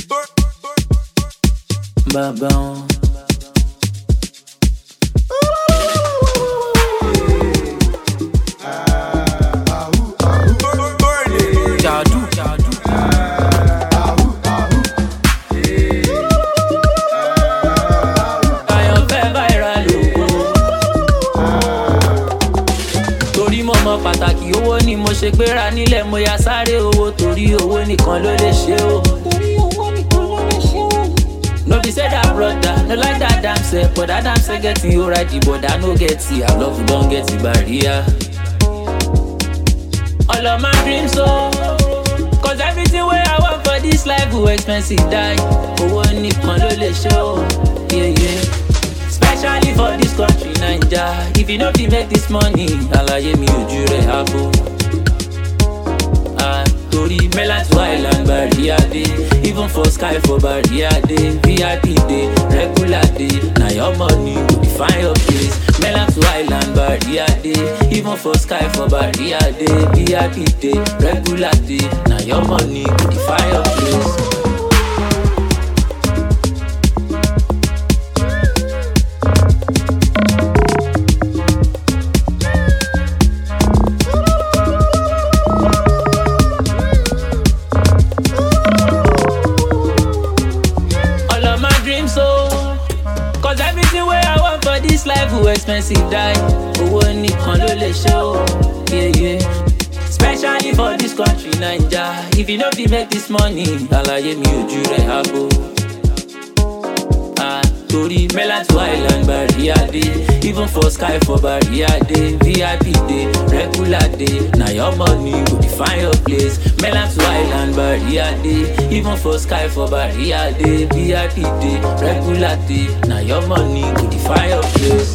Babão. Jadu. Àyànfẹ́ viral o. Torí mo mọ pàtàkì owó ni mo ṣe gbéra nílẹ̀ mo ya sáré owó torí owó nìkan ló lè ṣe o. No be say that brother, no like that damn self, but that damn self get you alright, but I no get it. I love you, don't get the barrier. All of my dreams, so cause everything where I want for this life will expensive die. Owó nìkan ló lè show, yeah. Especially for this country, Naija. If you know you make this money, àlàyé mi ojú rẹ̀ àbò. Torí mainland to island barrier dey, even for sky for barrier dey, VIP dey, regular dey, na your money go define your place. Mainland to island barrier dey, even for sky for barrier dey, VIP dey, regular dey, na your money go define your place. Cause everything where I want for this life will expensive die. Owó nìkan ló lè show, yeah. Especially for this country, Naija. If you know you make this money, àlàyé mi ojú rẹ̀ àbò. Torí mainland to island barrier dey, even for sky for barrier dey, VIP dey, regular dey, na your money go define your place. Mainland to island barrier dey, even for sky for barrier dey, VIP dey, regular dey, na your money go define your place.